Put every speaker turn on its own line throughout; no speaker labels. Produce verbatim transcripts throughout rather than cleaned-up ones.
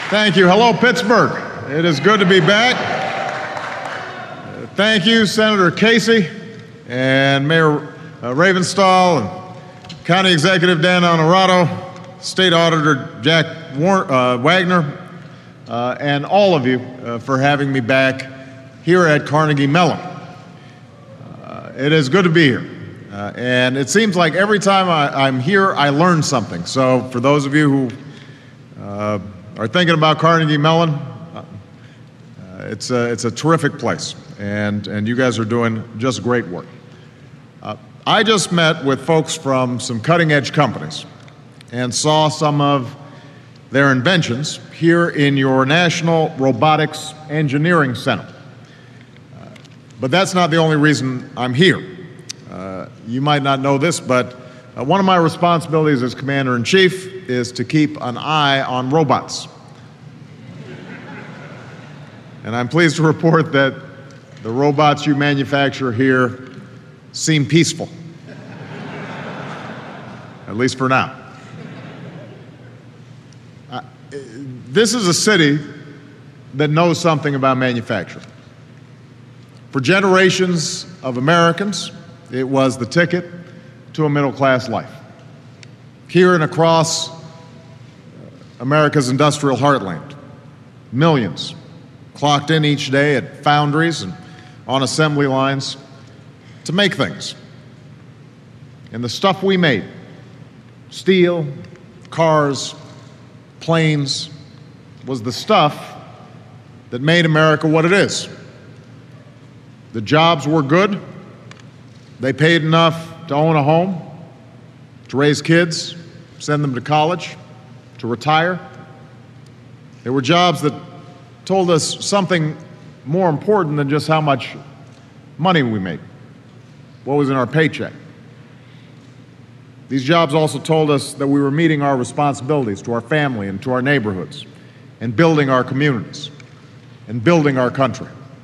Thank you. Hello, Pittsburgh. It is good to be back. Thank you, Senator Casey and Mayor uh, Ravenstahl and County Executive Dan Honorato, State Auditor Jack War uh, Wagner, uh, and all of you uh, for having me back here at Carnegie Mellon. Uh, it is good to be here. Uh, and it seems like every time I, I'm here, I learn something. So for those of you who uh, are thinking about Carnegie Mellon, uh, it's, a, it's a terrific place, and, and you guys are doing just great work. Uh, I just met with folks from some cutting-edge companies and saw some of their inventions here in your National Robotics Engineering Center. Uh, but that's not the only reason I'm here. Uh, you might not know this, but uh, one of my responsibilities as Commander-in-Chief is to keep an eye on robots. And I'm pleased to report that the robots you manufacture here seem peaceful, at least for now. Uh, this is a city that knows something about manufacturing. For generations of Americans, it was the ticket to a middle-class life. Here and across America's industrial heartland, millions clocked in each day at foundries and on assembly lines to make things. And the stuff we made, steel, cars, planes, was the stuff that made America what it is. The jobs were good. They paid enough to own a home, to raise kids, send them to college, to retire. They were jobs that told us something more important than just how much money we made, what was in our paycheck. These jobs also told us that we were meeting our responsibilities to our family and to our neighborhoods, and building our communities, and building our country.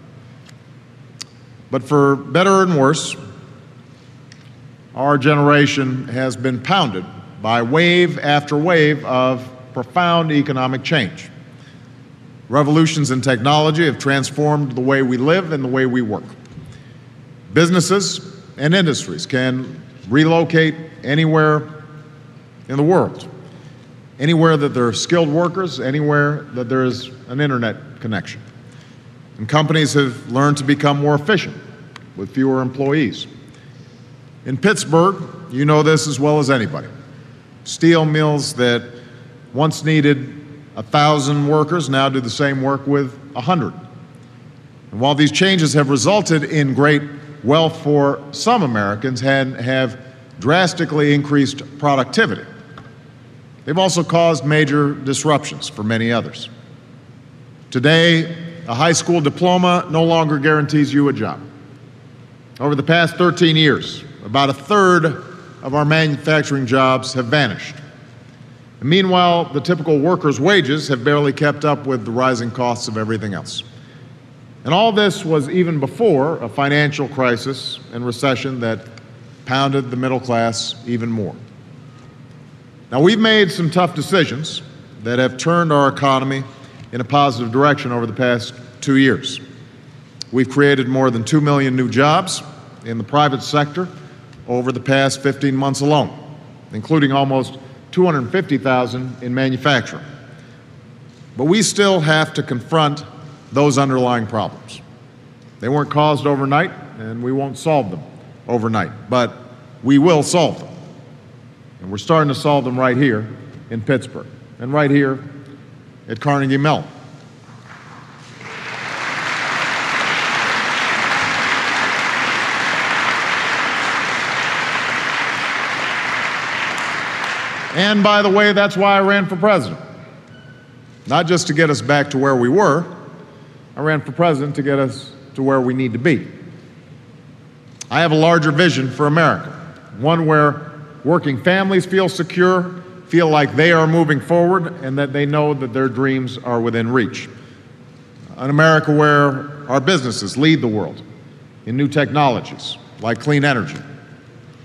But for better and worse, our generation has been pounded by wave after wave of profound economic change. Revolutions in technology have transformed the way we live and the way we work. Businesses and industries can relocate anywhere in the world, anywhere that there are skilled workers, anywhere that there is an internet connection. And companies have learned to become more efficient with fewer employees. In Pittsburgh, you know this as well as anybody. Steel mills that once needed a thousand workers now do the same work with a hundred. And while these changes have resulted in great wealth for some Americans and have drastically increased productivity, they've also caused major disruptions for many others. Today, a high school diploma no longer guarantees you a job. Over the past thirteen years, about a third of our manufacturing jobs have vanished. And meanwhile, the typical worker's wages have barely kept up with the rising costs of everything else. And all this was even before a financial crisis and recession that pounded the middle class even more. Now, we've made some tough decisions that have turned our economy in a positive direction over the past two years. We've created more than two million new jobs in the private sector over the past fifteen months alone, including almost two hundred fifty thousand in manufacturing. But we still have to confront those underlying problems. They weren't caused overnight, and we won't solve them overnight, but we will solve them. And we're starting to solve them right here in Pittsburgh, and right here at Carnegie Mellon. And by the way, that's why I ran for president. Not just to get us back to where we were, I ran for president to get us to where we need to be. I have a larger vision for America, one where working families feel secure, feel like they are moving forward, and that they know that their dreams are within reach. An America where our businesses lead the world in new technologies like clean energy,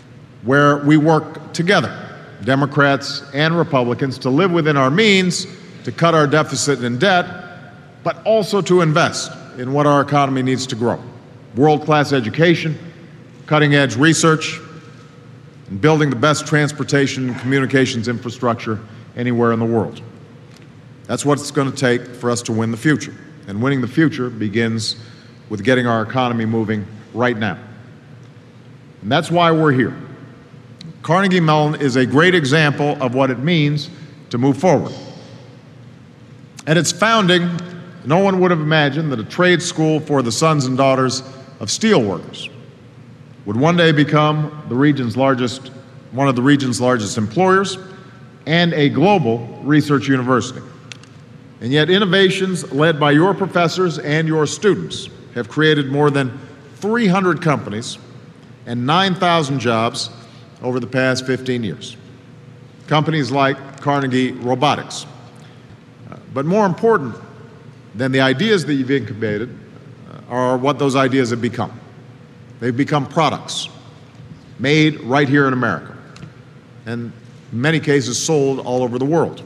where we work together, Democrats and Republicans, to live within our means to cut our deficit and debt, but also to invest in what our economy needs to grow: world-class education, cutting-edge research, and building the best transportation and communications infrastructure anywhere in the world. That's what it's going to take for us to win the future. And winning the future begins with getting our economy moving right now. And that's why we're here. Carnegie Mellon is a great example of what it means to move forward. At its founding, no one would have imagined that a trade school for the sons and daughters of steelworkers would one day become the region's largest, one of the region's largest employers and a global research university. And yet innovations led by your professors and your students have created more than three hundred companies and nine thousand jobs over the past fifteen years. Companies like Carnegie Robotics. Uh, but more important than the ideas that you've incubated uh, are what those ideas have become. They've become products made right here in America, and in many cases sold all over the world.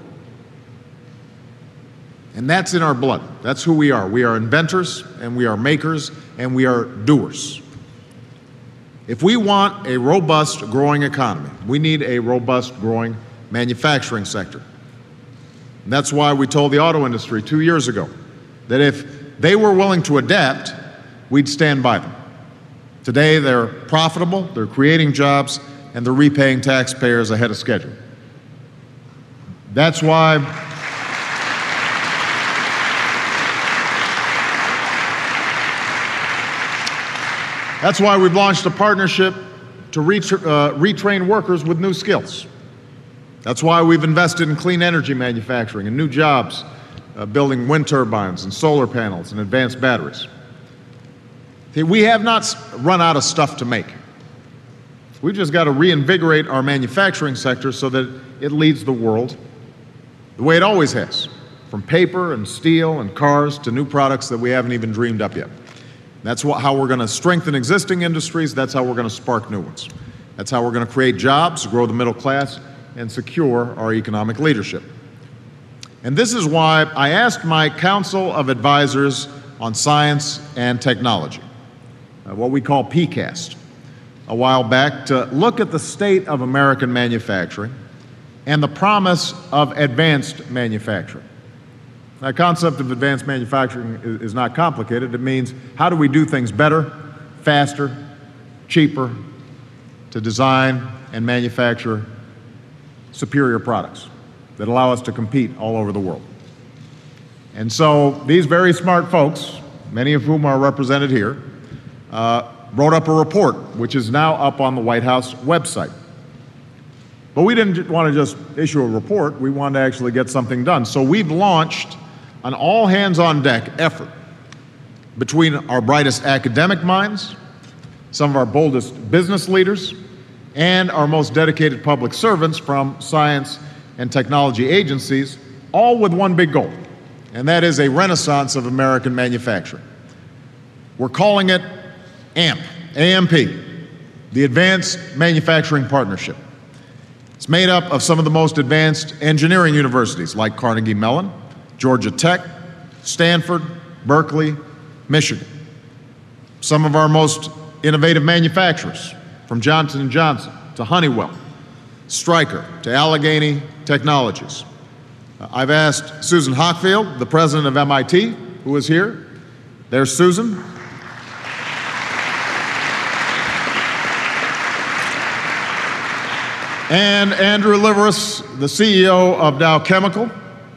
And that's in our blood. That's who we are. We are inventors, and we are makers, and we are doers. If we want a robust, growing economy, we need a robust, growing manufacturing sector. And that's why we told the auto industry two years ago that if they were willing to adapt, we'd stand by them. Today, they're profitable, they're creating jobs, and they're repaying taxpayers ahead of schedule. That's why That's why we've launched a partnership to retra uh, retrain workers with new skills. That's why we've invested in clean energy manufacturing and new jobs, uh, building wind turbines and solar panels and advanced batteries. We have not run out of stuff to make. We've just got to reinvigorate our manufacturing sector so that it leads the world the way it always has, from paper and steel and cars to new products that we haven't even dreamed up yet. That's what, how we're going to strengthen existing industries. That's how we're going to spark new ones. That's how we're going to create jobs, grow the middle class, and secure our economic leadership. And this is why I asked my Council of Advisors on Science and Technology, uh, what we call P CAST, a while back, to look at the state of American manufacturing and the promise of advanced manufacturing. The concept of advanced manufacturing is not complicated. It means, how do we do things better, faster, cheaper, to design and manufacture superior products that allow us to compete all over the world. And so these very smart folks, many of whom are represented here, uh, wrote up a report, which is now up on the White House website. But we didn't want to just issue a report. We wanted to actually get something done. So we've launched an all-hands-on-deck effort between our brightest academic minds, some of our boldest business leaders, and our most dedicated public servants from science and technology agencies, all with one big goal, and that is a renaissance of American manufacturing. We're calling it A M P, A M P, the Advanced Manufacturing Partnership. It's made up of some of the most advanced engineering universities like Carnegie Mellon, Georgia Tech, Stanford, Berkeley, Michigan. Some of our most innovative manufacturers, from Johnson and Johnson to Honeywell, Stryker to Allegheny Technologies. Uh, I've asked Susan Hockfield, the president of M I T, who is here. There's Susan. And Andrew Liveris, the C E O of Dow Chemical.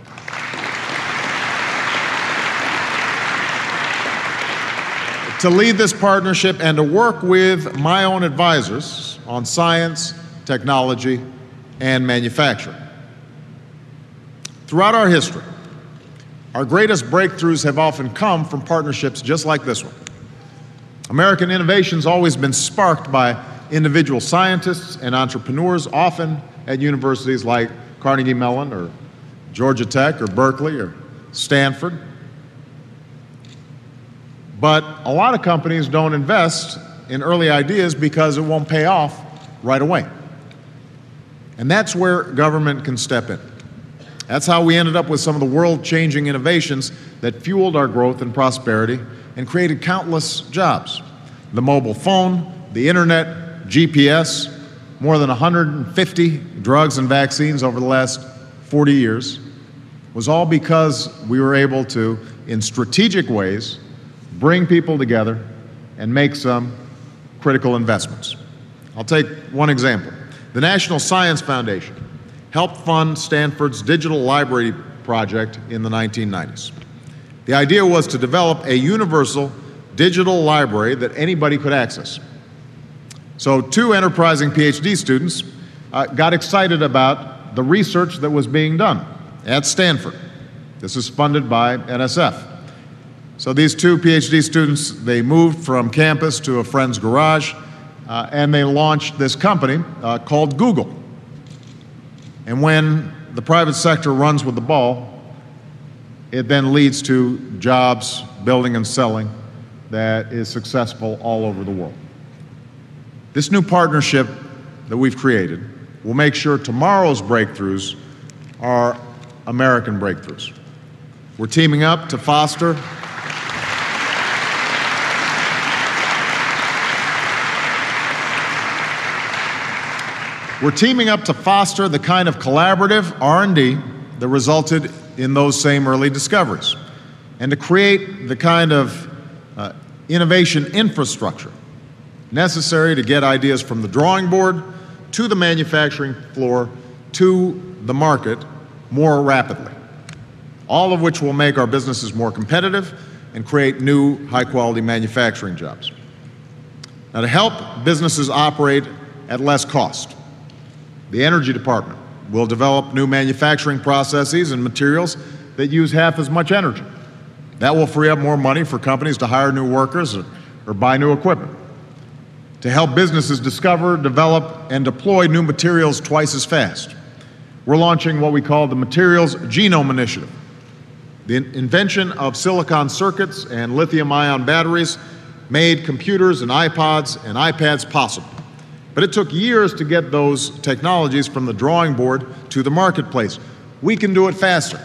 To lead this partnership and to work with my own advisors on science, technology, and manufacturing. Throughout our history, our greatest breakthroughs have often come from partnerships just like this one. American innovation's always been sparked by individual scientists and entrepreneurs, often at universities like Carnegie Mellon or Georgia Tech or Berkeley or Stanford. But a lot of companies don't invest in early ideas because it won't pay off right away. And that's where government can step in. That's how we ended up with some of the world-changing innovations that fueled our growth and prosperity and created countless jobs. The mobile phone, the internet, G P S, more than one hundred fifty drugs and vaccines over the last forty years, was all because we were able to, in strategic ways, bring people together and make some critical investments. I'll take one example. The National Science Foundation helped fund Stanford's digital library project in the nineteen nineties. The idea was to develop a universal digital library that anybody could access. So two enterprising PhD students uh, got excited about the research that was being done at Stanford. This is funded by N S F. So these two PhD students, they moved from campus to a friend's garage, uh, and they launched this company uh, called Google. And when the private sector runs with the ball, it then leads to jobs, building and selling that is successful all over the world. This new partnership that we've created will make sure tomorrow's breakthroughs are American breakthroughs. We're teaming up to foster We're teaming up to foster the kind of collaborative R and D that resulted in those same early discoveries, and to create the kind of uh, innovation infrastructure necessary to get ideas from the drawing board to the manufacturing floor to the market more rapidly, all of which will make our businesses more competitive and create new high-quality manufacturing jobs. Now, to help businesses operate at less cost, the Energy Department will develop new manufacturing processes and materials that use half as much energy. That will free up more money for companies to hire new workers or, or buy new equipment. To help businesses discover, develop, and deploy new materials twice as fast, we're launching what we call the Materials Genome Initiative. The invention of silicon circuits and lithium-ion batteries made computers and iPods and iPads possible. But it took years to get those technologies from the drawing board to the marketplace. We can do it faster.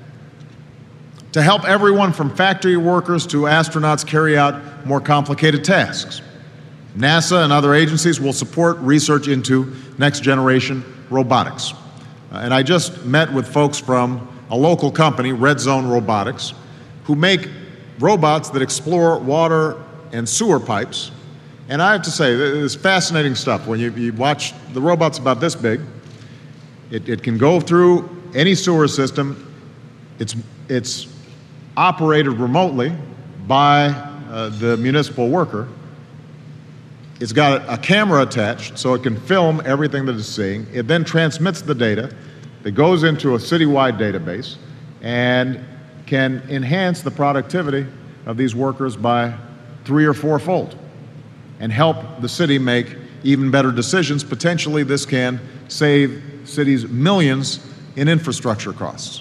To help everyone from factory workers to astronauts carry out more complicated tasks, NASA and other agencies will support research into next-generation robotics. Uh, and I just met with folks from a local company, Red Zone Robotics, who make robots that explore water and sewer pipes. And I have to say, it's fascinating stuff. When you, you watch, the robot's about this big. It, it can go through any sewer system. It's, it's operated remotely by uh, the municipal worker. It's got a, a camera attached, so it can film everything that it's seeing. It then transmits the data that goes into a citywide database and can enhance the productivity of these workers by three or fourfold, and help the city make even better decisions. Potentially, this can save cities millions in infrastructure costs.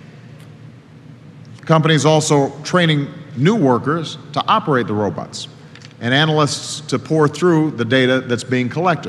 Companies also training new workers to operate the robots, and analysts to pore through the data that's being collected.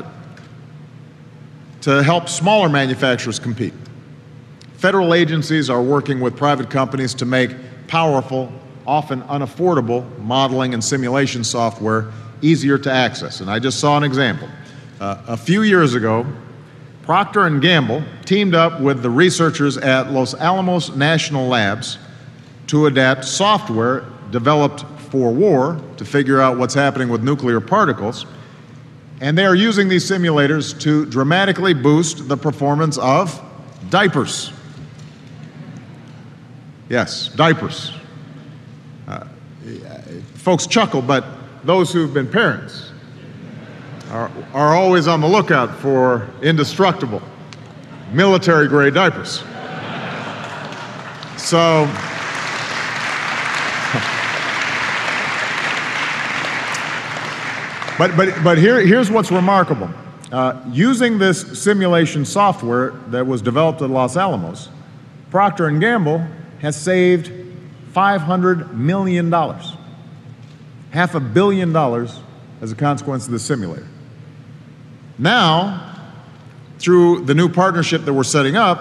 To help smaller manufacturers compete, federal agencies are working with private companies to make powerful, often unaffordable modeling and simulation software easier to access. And I just saw an example. Uh, a few years ago, Procter and Gamble teamed up with the researchers at Los Alamos National Labs to adapt software developed for war to figure out what's happening with nuclear particles. And they are using these simulators to dramatically boost the performance of diapers. Yes, diapers. Uh, folks chuckle, but those who've been parents are, are always on the lookout for indestructible, military-grade diapers. So, but, but, but here, here's what's remarkable. Uh, using this simulation software that was developed at Los Alamos, Procter and Gamble has saved five hundred million dollars. Half a billion dollars as a consequence of the simulator. Now, through the new partnership that we're setting up,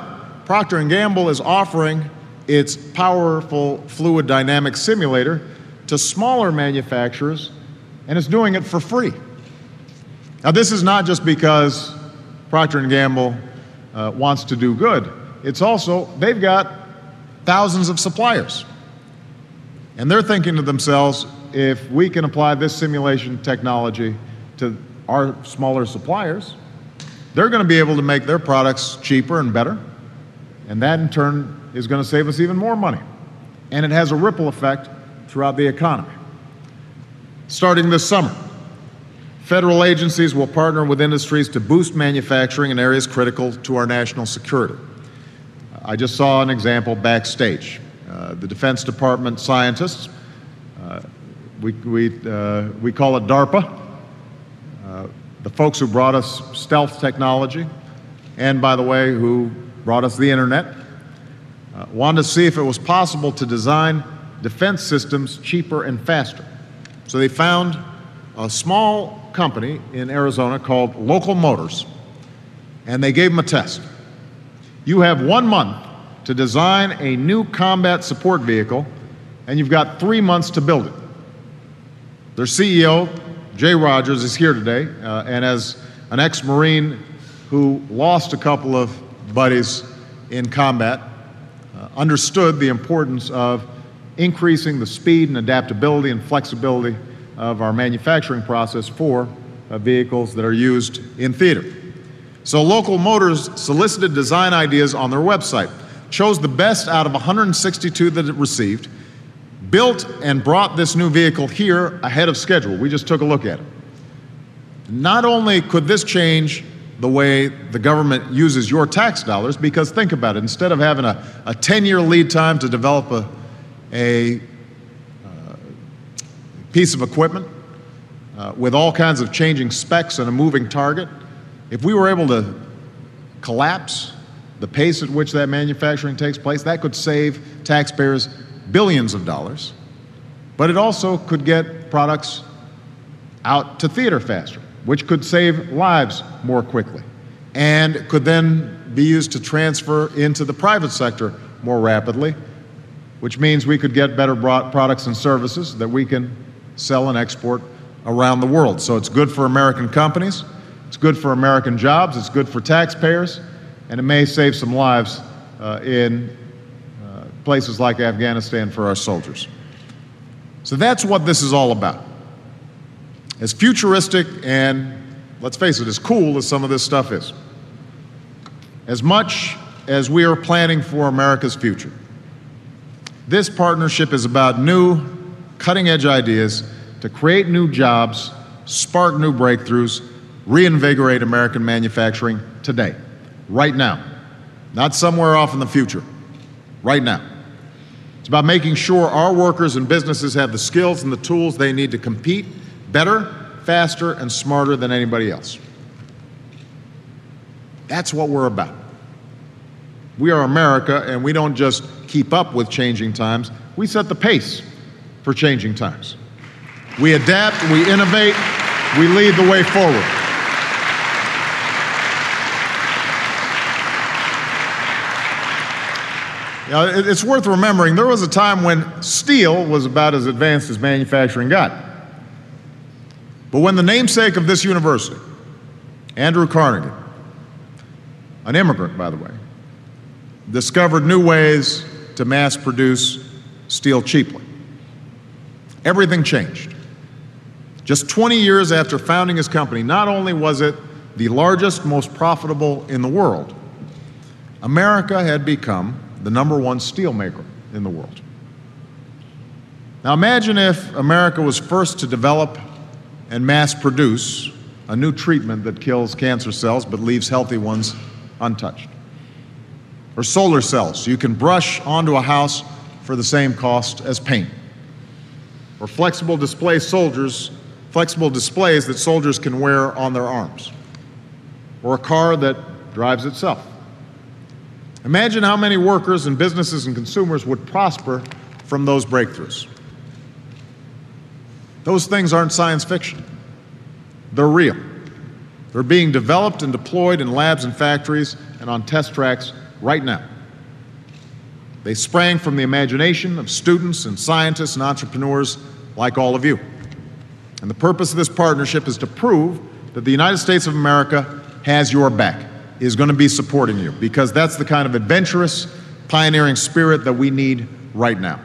Procter and Gamble is offering its powerful fluid dynamic simulator to smaller manufacturers, and it's doing it for free. Now, this is not just because Procter and Gamble uh, wants to do good. It's also, they've got thousands of suppliers. And they're thinking to themselves, if we can apply this simulation technology to our smaller suppliers, they're going to be able to make their products cheaper and better. And that, in turn, is going to save us even more money. And it has a ripple effect throughout the economy. Starting this summer, federal agencies will partner with industries to boost manufacturing in areas critical to our national security. I just saw an example backstage. Uh, the Defense Department scientists, uh, we, we, uh, we call it DARPA, uh, the folks who brought us stealth technology, and by the way, who brought us the internet, uh, wanted to see if it was possible to design defense systems cheaper and faster. So they found a small company in Arizona called Local Motors, and they gave them a test. You have one month to design a new combat support vehicle, and you've got three months to build it. Their C E O, Jay Rogers, is here today, uh, and as an ex-Marine who lost a couple of buddies in combat, uh, understood the importance of increasing the speed and adaptability and flexibility of our manufacturing process for uh, vehicles that are used in theater. So Local Motors solicited design ideas on their website, chose the best out of one hundred sixty-two that it received, built and brought this new vehicle here ahead of schedule. We just took a look at it. Not only could this change the way the government uses your tax dollars, because think about it, instead of having a, a ten-year lead time to develop a, a uh, piece of equipment uh, with all kinds of changing specs and a moving target, if we were able to collapse the pace at which that manufacturing takes place, that could save taxpayers billions of dollars, but it also could get products out to theater faster, which could save lives more quickly, and could then be used to transfer into the private sector more rapidly, which means we could get better products and services that we can sell and export around the world. So it's good for American companies, it's good for American jobs, it's good for taxpayers, and it may save some lives uh, in uh, places like Afghanistan for our soldiers. So that's what this is all about. As futuristic and, let's face it, as cool as some of this stuff is, as much as we are planning for America's future, this partnership is about new, cutting-edge ideas to create new jobs, spark new breakthroughs, reinvigorate American manufacturing today, right now, not somewhere off in the future, right now. It's about making sure our workers and businesses have the skills and the tools they need to compete better, faster, and smarter than anybody else. That's what we're about. We are America, and we don't just keep up with changing times, we set the pace for changing times. We adapt, we innovate, we lead the way forward. You know, it's worth remembering, there was a time when steel was about as advanced as manufacturing got. But when the namesake of this university, Andrew Carnegie, an immigrant, by the way, discovered new ways to mass produce steel cheaply, everything changed. Just twenty years after founding his company, not only was it the largest, most profitable in the world, America had become the number one steel maker in the world. Now imagine if America was first to develop and mass produce a new treatment that kills cancer cells but leaves healthy ones untouched. Or solar cells you can brush onto a house for the same cost as paint. Or flexible display soldiers, flexible displays that soldiers can wear on their arms. Or a car that drives itself. Imagine how many workers and businesses and consumers would prosper from those breakthroughs. Those things aren't science fiction. They're real. They're being developed and deployed in labs and factories and on test tracks right now. They sprang from the imagination of students and scientists and entrepreneurs like all of you. And the purpose of this partnership is to prove that the United States of America has your back, is going to be supporting you, because that's the kind of adventurous, pioneering spirit that we need right now.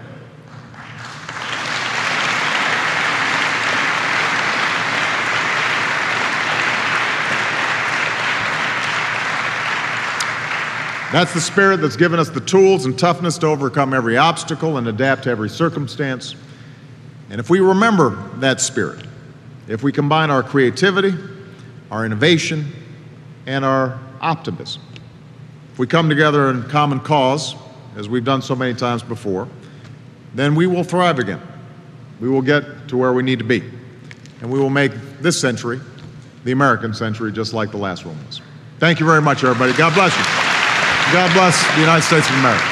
That's the spirit that's given us the tools and toughness to overcome every obstacle and adapt to every circumstance. And if we remember that spirit, if we combine our creativity, our innovation, and our optimism, if we come together in common cause, as we've done so many times before, then we will thrive again. We will get to where we need to be. And we will make this century the American century, just like the last one was. Thank you very much, everybody. God bless you. God bless the United States of America.